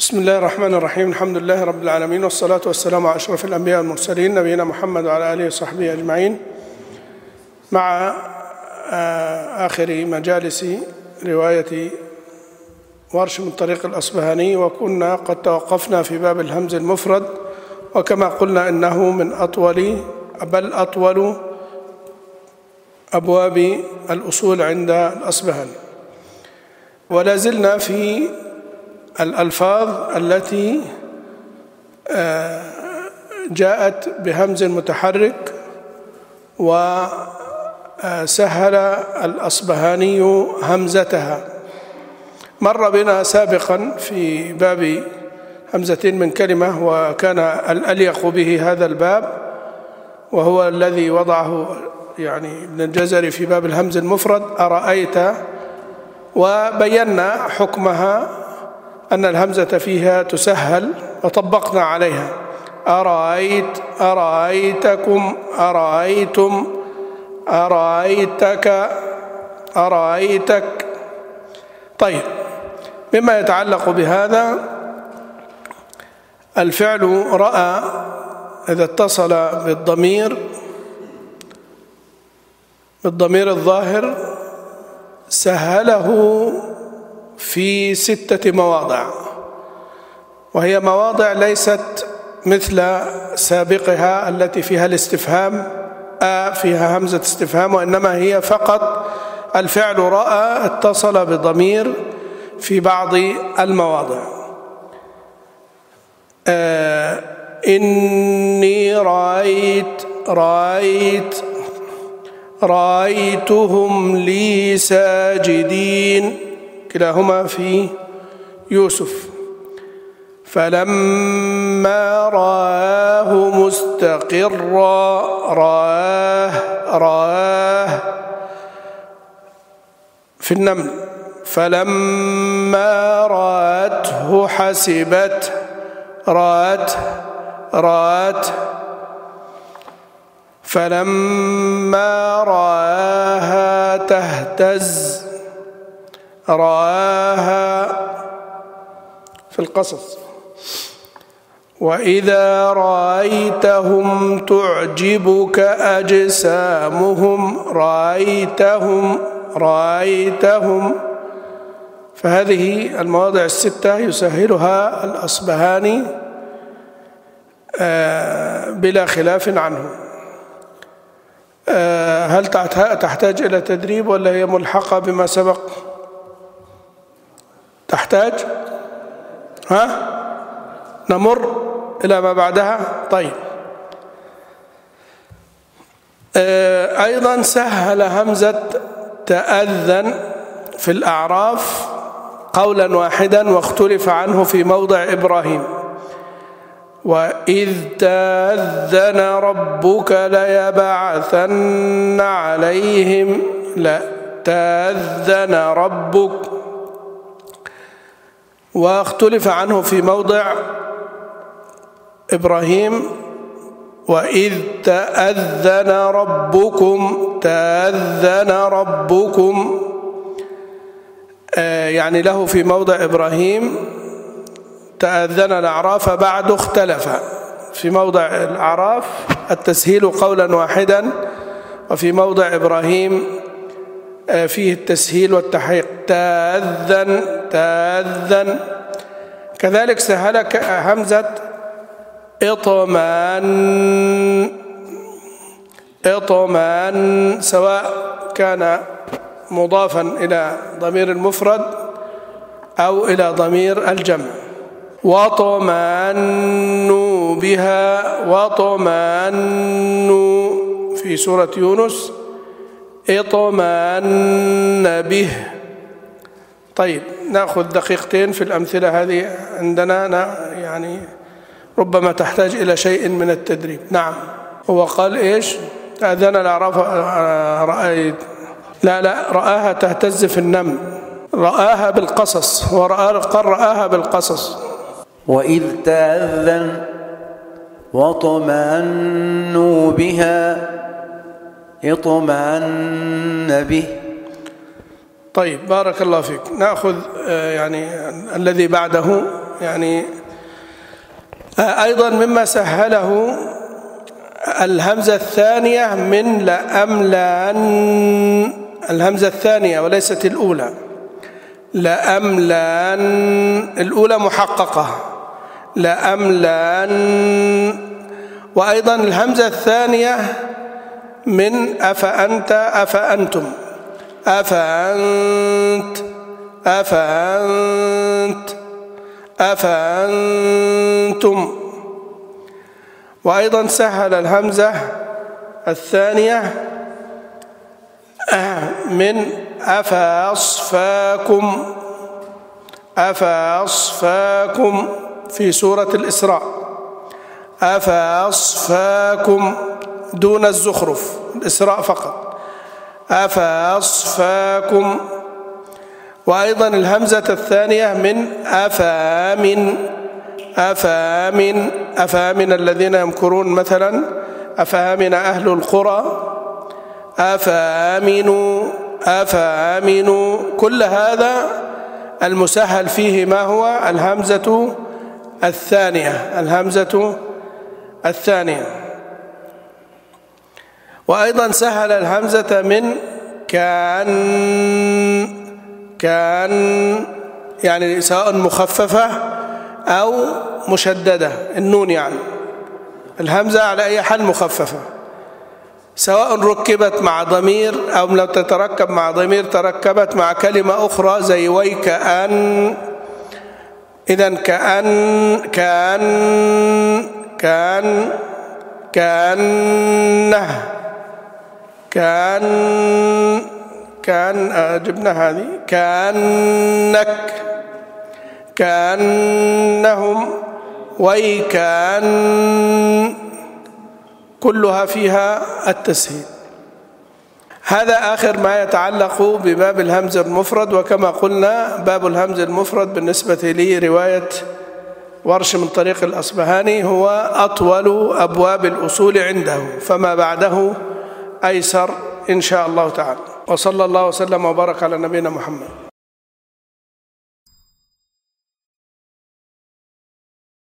بسم الله الرحمن الرحيم. الحمد لله رب العالمين، والصلاة والسلام على أشرف الأنبياء والمرسلين نبينا محمد وعلى آله وصحبه أجمعين، مع آخر مجالس رواية ورش من طريق الأصبهاني. وكنا قد توقفنا في باب الهمز المفرد، وكما قلنا إنه من أطول بل أطول أبواب الأصول عند الأصبهاني. ولا زلنا في الألفاظ التي جاءت بهمز متحرك، وسهل الأصبهاني همزتها. مر بنا سابقا في باب همزتين من كلمة، وكان الأليق به هذا الباب، وهو الذي وضعه يعني ابن الجزري في باب الهمز المفرد، أرأيت، وبينا حكمها أن الهمزة فيها تسهل، وطبقنا عليها أرأيت، أرأيتكم، أرأيتم، أرأيتك، أرأيتك. طيب، مما يتعلق بهذا الفعل رأى إذا اتصل بالضمير الظاهر سهله في 6 مواضع، وهي مواضع ليست مثل سابقها التي فيها الاستفهام، فيها همزة استفهام، وإنما هي فقط الفعل رأى اتصل بضمير في بعض المواضع. إني رأيتهم لي ساجدين، كلاهما في يوسف. فلما رآه مستقرا، رآه في النمل. فلما رأته حسبته، رأته. فلما رآها تهتز، رآها في القصص. وإذا رأيتهم تعجبك أجسامهم، رأيتهم. فهذه المواضع 6 يسهلها الأصبهاني بلا خلاف عنه. هل تحتاج إلى تدريب ولا هي ملحقة بما سبق؟ تحتاج؟ نمر إلى ما بعدها. طيب، أيضا سهل همزة تأذن في الأعراف قولا واحدا، واختلف عنه في موضع إبراهيم. وإذ تأذن ربك ليبعثن عليهم، لا، تأذن ربك. واختلف عنه في موضع إبراهيم، وإذ تأذن ربكم، يعني له في موضع إبراهيم تأذن الأعراف، بعد اختلف في موضع الأعراف التسهيل قولا واحدا، وفي موضع إبراهيم فيه التسهيل والتحقيق، تأذن. كذلك سهلك همزة اطمأن، سواء كان مضافا إلى ضمير المفرد أو إلى ضمير الجمع. واطمأنوا بها، واطمأنوا في سورة يونس، اطمأن به. طيب، نأخذ دقيقتين في الأمثلة هذه عندنا، يعني ربما تحتاج إلى شيء من التدريب. نعم، هو قال إيش؟ تأذن الأعراف، رأيت، لا، رآها تهتز في النمل، رآها بالقصص، قال رآها بالقصص. وإذ تأذن واطمأنوا بها، اطمأن به. طيب، بارك الله فيك. نأخذ يعني الذي بعده يعني أيضا مما سهله الهمزة الثانية من لأملأن، الهمزة الثانية وليست الأولى. لأملأن الأولى محققة، لأملأن. وأيضا الهمزة الثانية من أفأنت أفأنتم، أفأنت أفأنت أفأنتم. وأيضا سهل الهمزة الثانية من أفأصفاكم، أفأصفاكم في سورة الإسراء، أفأصفاكم دون الزخرف، الإسراء فقط، أفأصفاكم. وأيضا الهمزة الثانية من أفامن، أفامن، أفامن الذين يمكرون مثلا، أفامن أهل القرى، أفامنوا، أفامنوا. كل هذا المسهل فيه ما هو؟ الهمزة الثانية، الهمزة الثانية. وأيضا سهل الهمزة من كان، كان يعني سواء مخففة أو مشددة، النون يعني الهمزة على أي حال مخففة، سواء ركبت مع ضمير أو لو تتركب مع ضمير تركبت مع كلمة أخرى زي ويكأن. إذن كأن، كأن، كأن، كأنه، كأن، كأن جبنا هذه، كأنك، كأنهم، ويكأن، كلها فيها التسهيل. هذا آخر ما يتعلق بباب الهمز المفرد. وكما قلنا باب الهمز المفرد بالنسبة لي رواية ورش من طريق الأصبهاني هو أطول أبواب الأصول عنده، فما بعده أيسر إن شاء الله تعالى. وصلى الله وسلم وبارك على نبينا محمد.